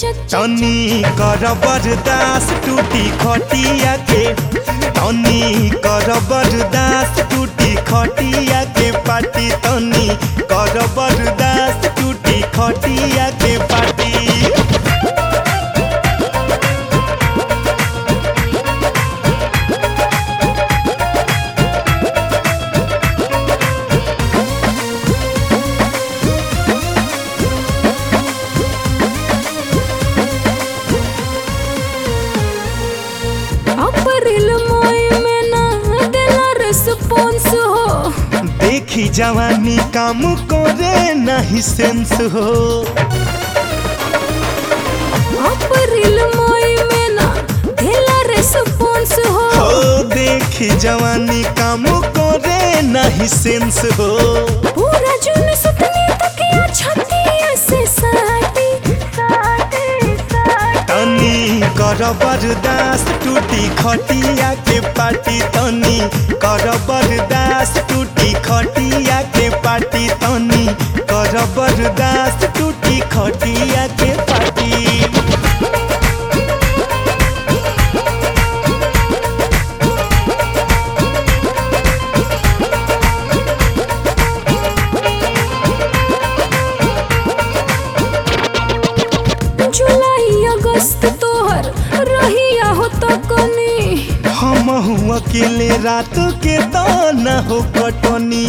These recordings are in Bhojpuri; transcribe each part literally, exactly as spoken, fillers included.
तनी कर बर्दाश्त टूटी खटिया के तनी कर बर्दाश्त टूटी खटिया के पाटी तनी कर बर्दाश्त टूटी खटिया के पाटी। देखी जवानी काम करे नहीं सेंस हो अप्रैल मई में ना देला रेस्पॉन्स हो हो देखी जवानी काम करे नहीं सेंस हो पूरा जून सुतनी तक या छतिया से साटी साटी साटी तनी कर बर्दाश्त टूटी खटिया के पाटी तनी कर बर्दाश्त टूटी खटिया के पाटी तनी कर बर्दाश्त टूटी खटिया के पाटी। जुलाई अगस्त तोहर रहिया हो तो कनी हम अकेले रात के दाना हो कटनी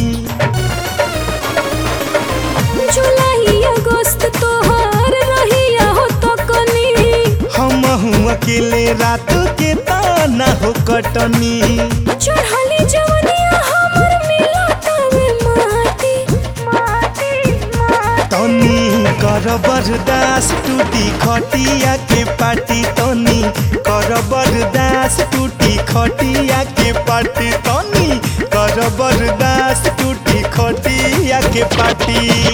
जुलाई अगस्त तोहर रहिया हो तो कनी हम अकेले रात के दाना हो कटनी चढ़ली जवनिया हमर मिला तवे माटी माटी माटी तनी कर बर्दाश्त टूटी खटिया के पाटी तनी कर बर्दाश्त टूटी खटिया के पाटी तनी कर बर्दाश्त टूटी खटिया के पाटी।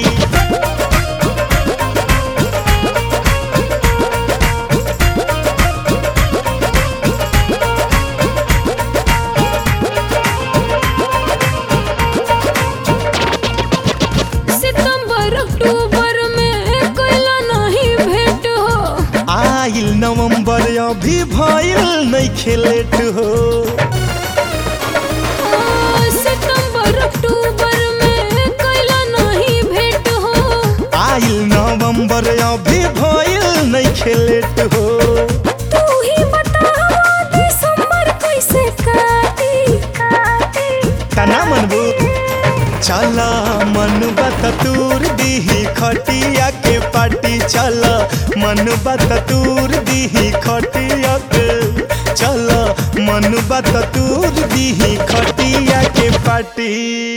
आइल नवंबर अभी भइल नहीं खेलेट हो सितंबर अक्टूबर में कैला नहीं भेंट हो आइल नवंबर अभी भइल नहीं खेलेट हो तू ही बता दिसंबर कैसे काटी काटी तना मनबू चल मन बत तूर दीही खटिया के पाटी चल मन बत तूर दीही खटिया के चल मन बत तूर दीही खटिया के पाटी।